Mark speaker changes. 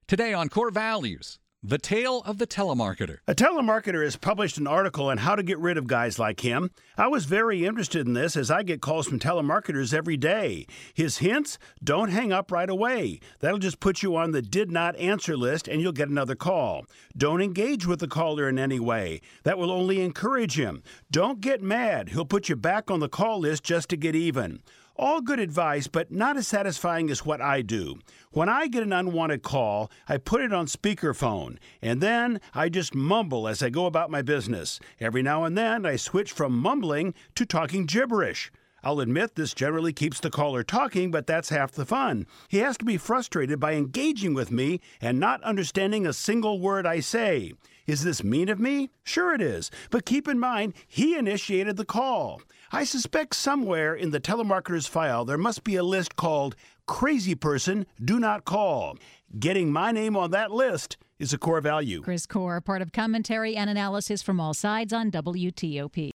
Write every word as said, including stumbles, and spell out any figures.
Speaker 1: Today on Core Values, the tale of the telemarketer.
Speaker 2: A telemarketer has published an article on how to get rid of guys like him. I was very interested in this as I get calls from telemarketers every day. His hints? Don't hang up right away. That'll just put you on the did not answer list and you'll get another call. Don't engage with the caller in any way. That will only encourage him. Don't get mad. He'll put you back on the call list just to get even. All good advice, but not as satisfying as what I do. When I get an unwanted call, I put it on speakerphone, and then I just mumble as I go about my business. Every now and then, I switch from mumbling to talking gibberish. I'll admit this generally keeps the caller talking, but that's half the fun. He has to be frustrated by engaging with me and not understanding a single word I say. Is this mean of me? Sure it is, but keep in mind, he initiated the call. I suspect somewhere in the telemarketer's file there must be a list called Crazy Person Do Not Call. Getting my name on that list is a core value.
Speaker 3: Chris Core, part of commentary and analysis from all sides on W T O P.